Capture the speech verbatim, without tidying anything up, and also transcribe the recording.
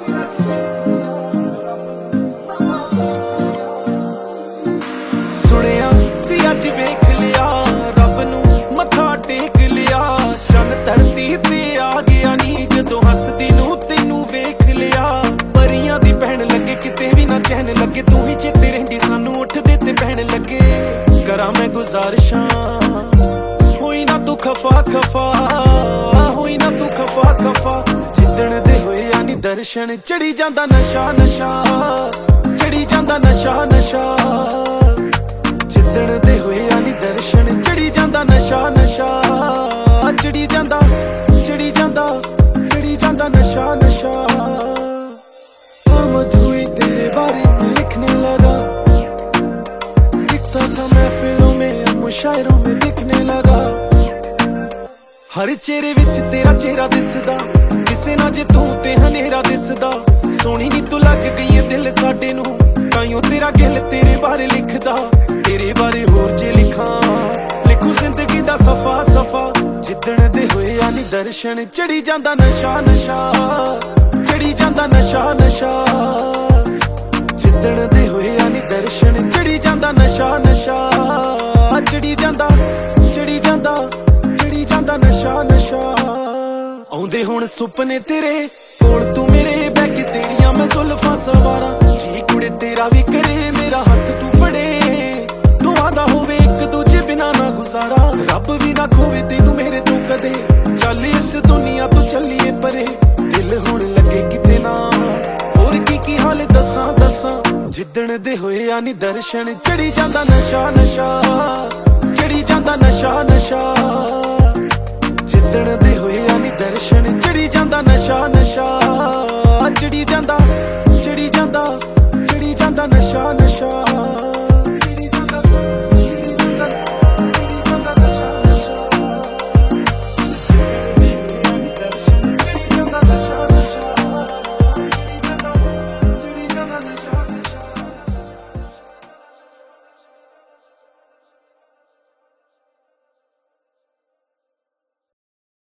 ਸੁਣਿਆ ਸੀ ਅੱਜ ਵੇਖ ਲਿਆ ਰੱਬ ਨੂੰ ਮੱਥਾ ਟੇਕ ਲਿਆ। ਚੰਨ ਧਰਤੀ ਤੇ ਆ ਗਿਆ ਨੀ ਜਦੋਂ ਹੱਸਦੀ ਨੂੰ ਤੈਨੂੰ ਵੇਖ ਲਿਆ। ਪਰੀਆਂ ਦੀ ਭੈਣ ਲੱਗੇ ਕਿਤੇ ਵੀ ਨਾ ਚੈਨ ਲੱਗੇ, ਤੂੰ ਹੀ ਚੇਤੇ ਰਹਿੰਦੀ ਸਾਨੂੰ ਉੱਠਦੇ ਤੇ ਬਹਿਣ ਲੱਗੇ। ਕਰਾਂ ਮੈਂ ਗੁਜ਼ਾਰਿਸ਼ਾਂ ਹੋਈ ਨਾ ਤੂੰ ਖਫਾ ਖਫਾ, ਹੋਈ ਨਾ ਤੂੰ ਖਫਾ ਖਫਾ। ਜਿੱਦਣ ਦੇ ਹੋਏ ਆ ਨੀ ਦਰਸ਼ਨ ਚੜੀ ਜਾਂਦਾ ਨਸ਼ਾ ਨਸ਼ਾ, ਚੜੀ ਜਾਂਦਾ ਨਸ਼ਾ ਨਸ਼ਾ। ਜਿੱਦਣ ਦੇ ਹੋਏ ਆ ਨੀ ਦਰਸ਼ਨ ਚੜੀ ਜਾਂਦਾ ਨਸ਼ਾ ਨਸ਼ਾ, ਚੜੀ ਜਾਂਦਾ ਚੜੀ ਜਾਂਦਾ ਚੜੀ ਜਾਂਦਾ ਨਸ਼ਾ नशा। आमद हुई तेरे बारे में लिखने लगा, लिखता था महफिलों में अब मुशायरों में दिखने लगा। हर चेहरे विच तेरा चेहरा दिसदा, किसे ना जे तू ते हनेरा दिसदा। सोहनी नी तू लग गई है दिल साडे नू, ताइयों तेरा गिल तेरे बारे लिखदा। तेरे बारे होर जे लिखां लिखू जिंदगी दा सफा सफा। जिद्दण दे होए आ नी दर्शन चढ़ी जांदा नशा नशा, चढ़ी जांदा नशा नशा। जिद्दण दे होए आ नी दर्शन चढ़ी जांदा नशा नशा, चढ़ी जांदा चढ़ी जांदा चढ़ी जांदा नशा नशा। आउंदे हुण सुपने तेरे कोल तू मेरे बैग तेरियां मैं जुल्फां सवारा। जी कुड़े तेरा भी करे मेरा हथ तू फड़े, दुआ दा होवे एक दूजे बिना ना गुजारा। रब भी ना खोवे तेनू मेरे तो कदे, चल इस दुनिया तो चलिए परे। दिल हुण लगे किते ना होर की की हाल दसां दसां। जिद्दण दे होए आ नी दर्शन चढ़ी जांदा नशा नशा, चढ़ी जांदा नशा नशा। जिद्दण दे होए आ नी दर्शन चढ़ी जांदा नशा नशा, चढ़ी जांदा